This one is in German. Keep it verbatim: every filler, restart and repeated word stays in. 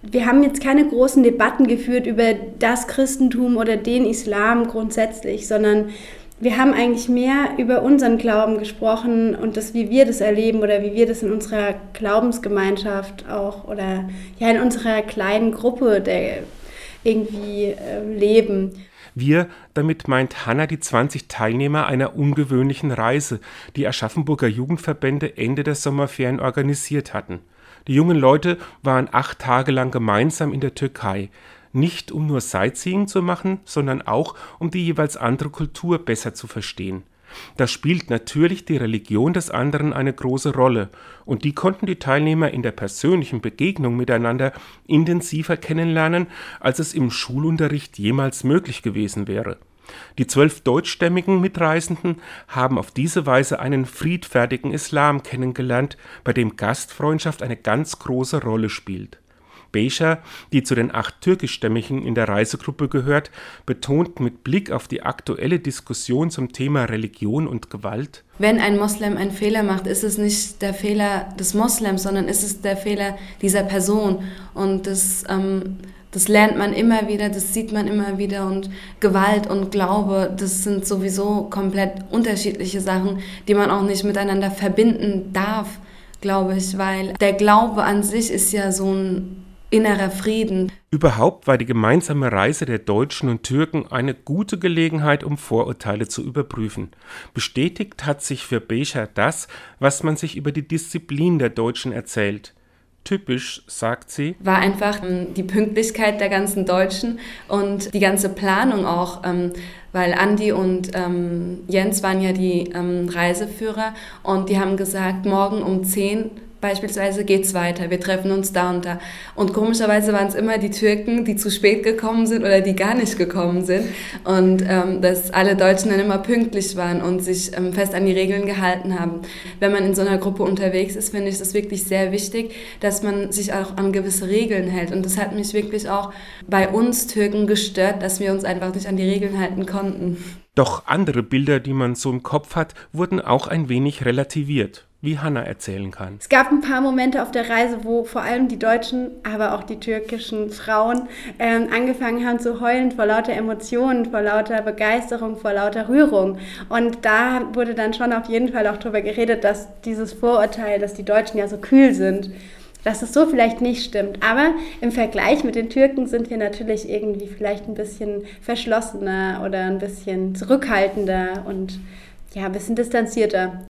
wir haben jetzt keine großen Debatten geführt über das Christentum oder den Islam grundsätzlich, sondern wir haben eigentlich mehr über unseren Glauben gesprochen und das, wie wir das erleben oder wie wir das in unserer Glaubensgemeinschaft auch oder ja in unserer kleinen Gruppe der irgendwie äh, leben. Wir, damit meint Hanna die zwanzig Teilnehmer einer ungewöhnlichen Reise, die Aschaffenburger Jugendverbände Ende der Sommerferien organisiert hatten. Die jungen Leute waren acht Tage lang gemeinsam in der Türkei. Nicht um nur Sightseeing zu machen, sondern auch um die jeweils andere Kultur besser zu verstehen. Da spielt natürlich die Religion des anderen eine große Rolle und die konnten die Teilnehmer in der persönlichen Begegnung miteinander intensiver kennenlernen, als es im Schulunterricht jemals möglich gewesen wäre. Die zwölf deutschstämmigen Mitreisenden haben auf diese Weise einen friedfertigen Islam kennengelernt, bei dem Gastfreundschaft eine ganz große Rolle spielt. Beşer, die zu den acht türkischstämmigen in der Reisegruppe gehört, betont mit Blick auf die aktuelle Diskussion zum Thema Religion und Gewalt: Wenn ein Moslem einen Fehler macht, ist es nicht der Fehler des Moslems, sondern ist es der Fehler dieser Person. Und das, ähm, das lernt man immer wieder, das sieht man immer wieder. Und Gewalt und Glaube, das sind sowieso komplett unterschiedliche Sachen, die man auch nicht miteinander verbinden darf, glaube ich. Weil der Glaube an sich ist ja so ein innerer Frieden. Überhaupt war die gemeinsame Reise der Deutschen und Türken eine gute Gelegenheit, um Vorurteile zu überprüfen. Bestätigt hat sich für Beşer das, was man sich über die Disziplin der Deutschen erzählt. Typisch, sagt sie, war einfach ähm, die Pünktlichkeit der ganzen Deutschen und die ganze Planung auch, ähm, weil Andi und ähm, Jens waren ja die ähm, Reiseführer und die haben gesagt, morgen um zehn beispielsweise geht's weiter, wir treffen uns da und da. Und komischerweise waren es immer die Türken, die zu spät gekommen sind oder die gar nicht gekommen sind. Und ähm, dass alle Deutschen dann immer pünktlich waren und sich ähm, fest an die Regeln gehalten haben. Wenn man in so einer Gruppe unterwegs ist, finde ich das wirklich sehr wichtig, dass man sich auch an gewisse Regeln hält. Und das hat mich wirklich auch bei uns Türken gestört, dass wir uns einfach nicht an die Regeln halten konnten. Doch andere Bilder, die man so im Kopf hat, wurden auch ein wenig relativiert, wie Hanna erzählen kann. Es gab ein paar Momente auf der Reise, wo vor allem die deutschen, aber auch die türkischen Frauen ähm, angefangen haben zu heulen vor lauter Emotionen, vor lauter Begeisterung, vor lauter Rührung. Und da wurde dann schon auf jeden Fall auch darüber geredet, dass dieses Vorurteil, dass die Deutschen ja so kühl sind, dass es so vielleicht nicht stimmt. Aber im Vergleich mit den Türken sind wir natürlich irgendwie vielleicht ein bisschen verschlossener oder ein bisschen zurückhaltender und ja, ein bisschen distanzierter.